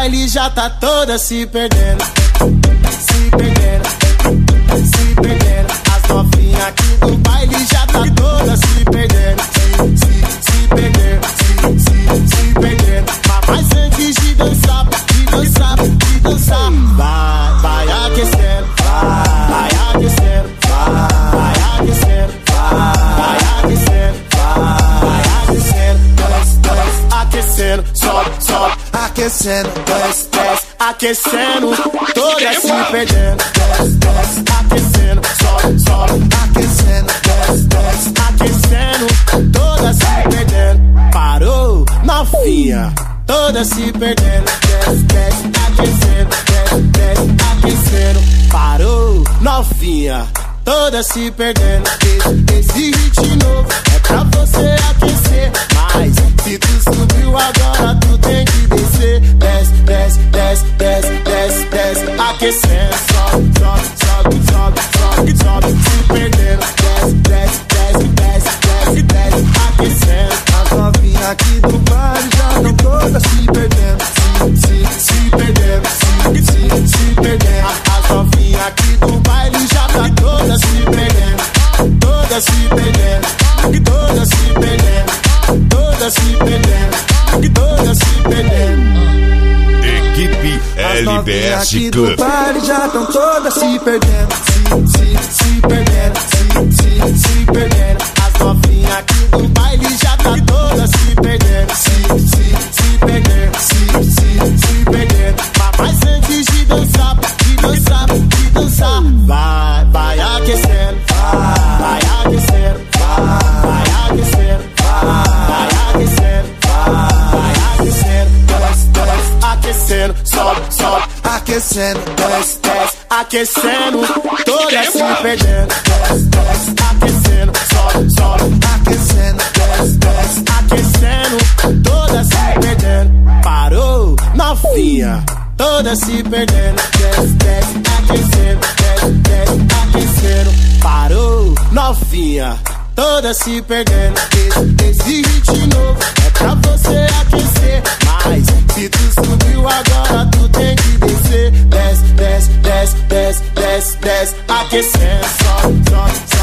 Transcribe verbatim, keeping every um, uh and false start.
baile já tá toda se perdendo. Se perdendo, se perdendo. As novinhas aqui do baile já tá toda se perdendo. Se, se, se perdendo, se, se, se perdendo. Mas antes de dançar, de dançar, de dançar, vai, vai aquecendo, vai, vai aquecendo, vai, vai aquecendo, vai, vai aquecendo, vai, vai aquecendo, desce, desce, aquecendo, sobe, sobe, aquecendo, desce, desce, aquecendo, toda se perdendo, desce, desce, aquecendo, sobe, sobe, aquecendo, desce, desce, aquecendo, toda se perdendo, parou, novinha, toda se perdendo, desce, desce, aquecendo, desce, desce, aquecendo, parou, novinha, toda se perdendo. Esse, esse hit novo é pra você aquecer, mas se tu subiu agora tu tem que descer. Desce, desce, desce, desce, desce, desce, aquecendo, sobe, sobe, sobe, sobe, sobe, sobe, se perdendo. Desce, desce, desce, desce, desce, desce, aquecendo. As novinhas aqui do baile já tão todas se perdendo, se, se, se perdendo, se, se, se perdendo. As novinhas aqui do baile já tá todas se perdendo, todas se perdendo, todas se perdendo, todas se perdendo, todas se perdendo. Equipe L B S Club. As baile já estão todas se perdendo, se, se, se perdendo, se, se, se perdendo. As novinhas aqui do baile já tá todas se perdendo, se, se, se perdendo, se, se, se perdendo. Mas antes de dançar, de dançar, de dançar, vai, vai aquecendo, vai, vai aquecendo, vai, vai aquecendo, vai, vai aquecendo, vai, vai aquecendo, desce, desce, aquecendo, sobe, sobe, aquecendo, desce, desce, aquecendo, toda se perdendo, desce, desce, aquecendo, sobe, sobe, aquecendo, desce, desce, aquecendo, toda se perdendo, parou, novinha, toda se perdendo, desce, desce, aquecendo, desce, desce, aquecendo, parou, novinha, toda se perdendo. Esse, esse hit novo é pra você aquecer, mas se tu subiu agora tu tem que descer. Desce, desce, desce, desce, desce, desce, aquecendo, sobe, sobe,